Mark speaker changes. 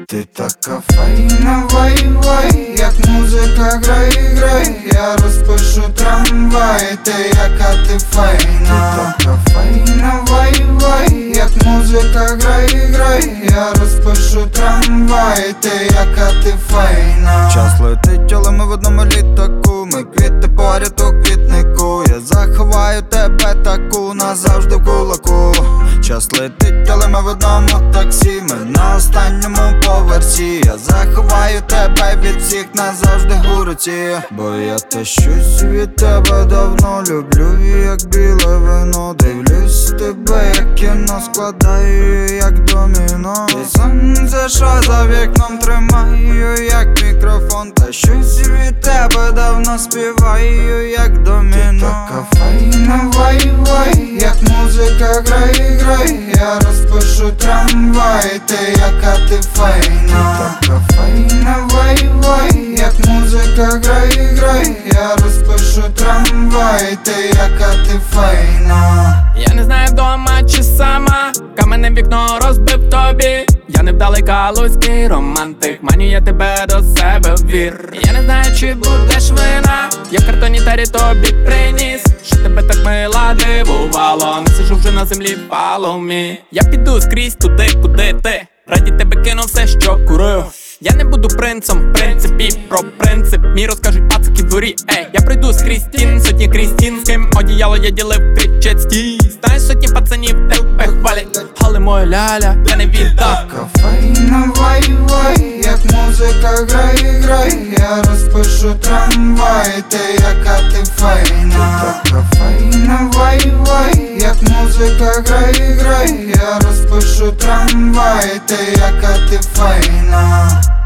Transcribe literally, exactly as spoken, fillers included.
Speaker 1: Ти така файна, вай-вай, як музика грай, грай, я розпишу трамвай, ти яка ти файна. Ти така файна, вай-вай, як музика грай, грай, я розпишу трамвай, ти яка ти файна. Час летить, але ми в одному літаку, ми квіти поряд у квітнику, я заховаю тебе таку назавжди в кулаку. Час летить, але ми в одному таксі, ми на останньому поверсі, я заховаю тебе від всіх назавжди у руці. Бо я те щось від тебе давно люблю, як біле вино. Дивлюсь тебе, як кіно, складаю, як доміно. І сонце, що за вікном, тримаю, як мікрофон. Та щось від тебе давно співаю, як доміно. Ти така файна, вай-вай, як музика грай, грай, я розпишу трамвай, ти яка ти файна. Ти така файна, вай-вай, як музика грай, грай, я розпишу трамвай, ти яка ти файна.
Speaker 2: Я не знаю, вдома чи сама, каменне вікно розбив тобі. Я невдалий калузький романтик, маню я тебе до себе в двір. Я не знаю, чи будеш вина, я в картоні тарі тобі приніс, що тебе так мила дивувало, не сижу вже на землі, follow me. Я піду скрізь туди, куди ти, раді тебе кину все, що курив. Я не буду принцем, в принципі, про принцип мій розкажуть пацики в дворі. Ей, я прийду з Крістін, сотні Крістін, з ким одіяло я ділив, кричать стій. Знаєш, сотні пацанів тебе хвалять, але моя ляля, я не віддам.
Speaker 1: Така файна, вай-вай, як музика грай, грай, я розпишу трамвай, ти яка ти файна. Така файна, вай-вай, як музика грай, грай, я розпишу трамвай, ти яка ти файна.